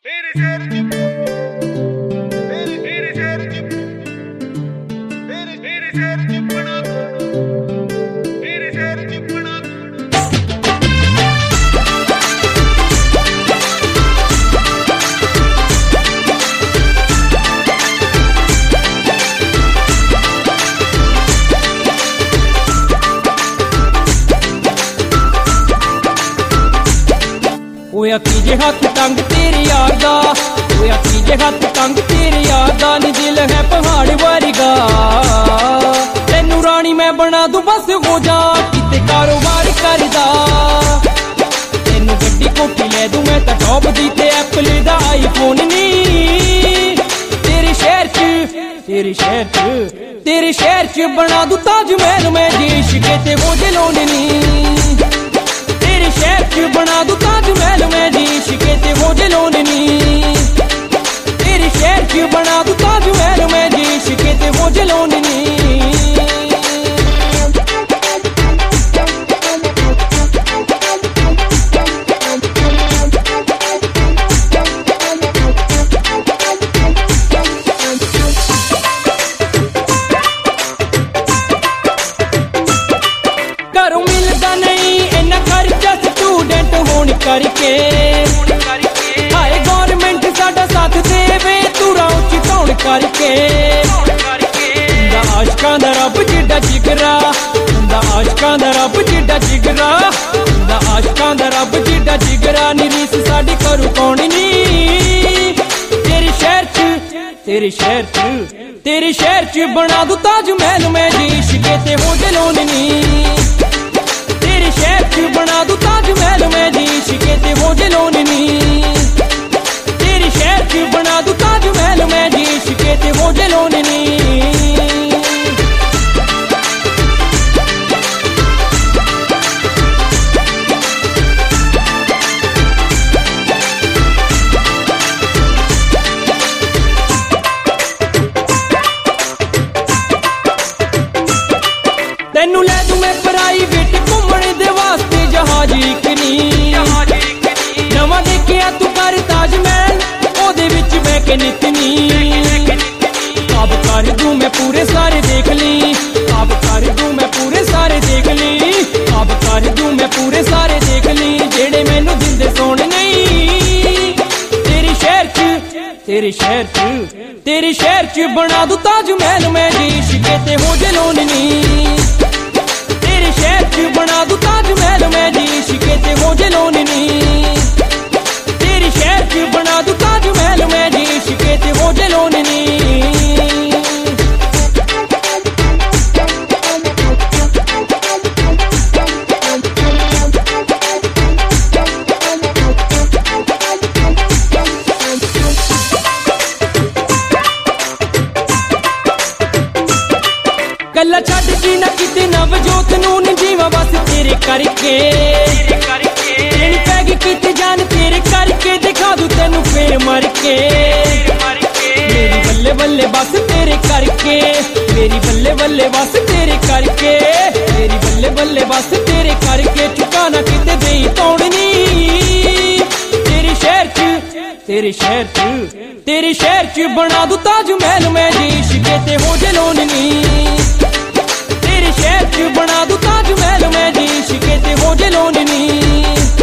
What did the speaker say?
होया कीजे हथ तंग तेरे यार दा, होया कीजे हथ तंग तेरे यार दा, नी दिल है पहाड़ वर्गा। तेनू रानी मैं बना दूं बस हो जा किते कारोबार करदा। तेनू गड्डी कोठी ले दूं मैं तां टॉप दी ते एप्पल दा आईफोन नी। तेरे शहर च बना दूं ताजमहल मैं जी इश्के ते वो जलोन नी। तेरे शहर च बना दूं ताजमहल मैं जी इश्के ते वो जलोन नी। तेरे शहर च बना दूं ताजमहल मैं जी इश्के ते वो जलोन नी। घरों मिलदा नहीं इन्ना खर्चा स्टूडेंट होने करके। हाय गवर्नमेंट साडा साथ देवे तुरा उच्ची धौण करके। हुंदा आशकां दा रब जिड्डा जिगरा, हुंदा आशकां दा रब जिड्डा जिगरा, हुंदा आशकां दा रब जिड्डा जिगरा। नी रीस साडी करू कौन नी। तेरे शहर च बना दूं ताजमहल मैं जी इश्के ते हो जलोन नी। तेरे शहर च बना दूं ताजमहल मैं जी इश्के ते वो जलोन नी। तेरे शहर च बना दूं ताजमहल मैं जी इश्के ते वो जलोन नी। तेनू लै दूं मैं प्राइवेट घूमण दे वास्ते जहाज इक नी। नवां देखिया तू कर ताजमहल ओदे विच मैं के नितनी। अब कर दूं मैं पूरे सारे देख ली, अब कर दूं मैं पूरे सारे देख ली, अब कर दूं मैं पूरे सारे देख ली। जेड़े मैनू दिंदे सोण नहीं। तेरे शहर च बना दूं ताजमहल मैं जी इश्के ते हो जलोन नी। तेरे शहर च बना दूं ताजमहल मैं जी इश्के ते वो जलोन नी। तेरे शहर च बना दूं ताजमहल मैं जी इश्के ते वो जलोन नी। गल्ला छड्ड दी ना किते नवजोत नूं नी जीवा बस तेरे करके। तेरी पैगी किते जान तेरे करके दिखा दूं तेनू फेर मर के। मेरी बल्ले बल्ले बस तेरे करके, मेरी बल्ले बल्ले बस तेरे करके, मेरी बल्ले बल्ले बस तेरे करके। चुका ना किते देई तोड़नी। तेरे शहर च बना दूं ताजमहल मैं जी इश्के ते हो जलोन नी। तेरे शहर च बना दूं ताजमहल मैं जी इश्के ते हो जलोन नी।